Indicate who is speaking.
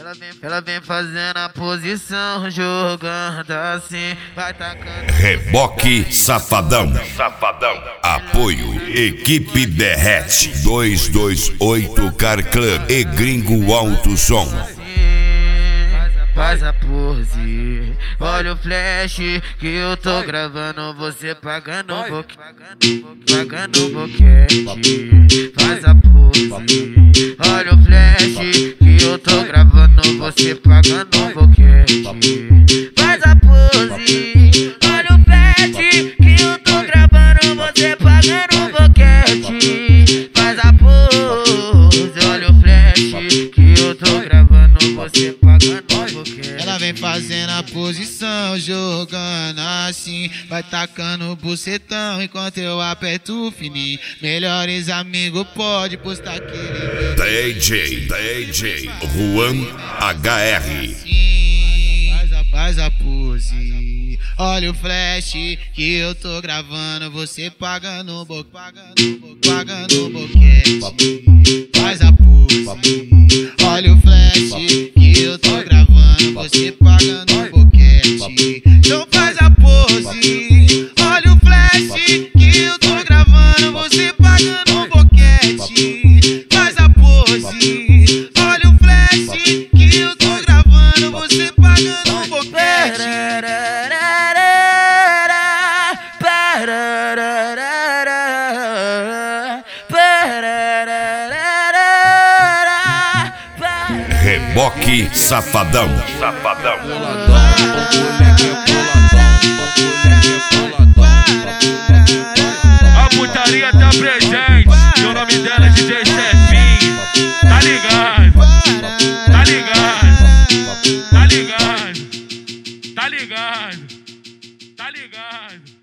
Speaker 1: Ela vem fazendo a posição, jogando assim, vai tacando.
Speaker 2: Reboque Safadão. Apoio Equipe Derrete 228 Car Club e Gringo Alto Som.
Speaker 1: Faz a pose, olha o flash que eu tô gravando, você pagando pagando boquete. Faz a pose, olha o flash que eu tô gravando, você pagando boquete. Faz a pose, olha o flash que eu tô gravando, você pagando boquete. Faz a pose, olha o flash que eu tô gravando, você pagando.
Speaker 3: Ela vem fazendo a posição, jogando assim, vai tacando bucetão enquanto eu aperto o fininho. Melhores amigos pode postar aquele
Speaker 2: DJ Juan HR.
Speaker 3: Faz a pose, olha o flash que eu tô gravando, você pagando pagando boquete. Faz a pose, olha o flash que eu tô gravando, você pagando boquete. Então faz a pose, olha o flash que eu tô gravando, você pagando boquete. Faz a pose, olha o flash que eu tô gravando, você pagando boquete.
Speaker 2: Reboque Safadão.
Speaker 4: A putaria tá presente, e o nome dela é DJ Chefinho. Tá ligado? Tá ligado? Tá ligado? Tá ligado? Tá ligado?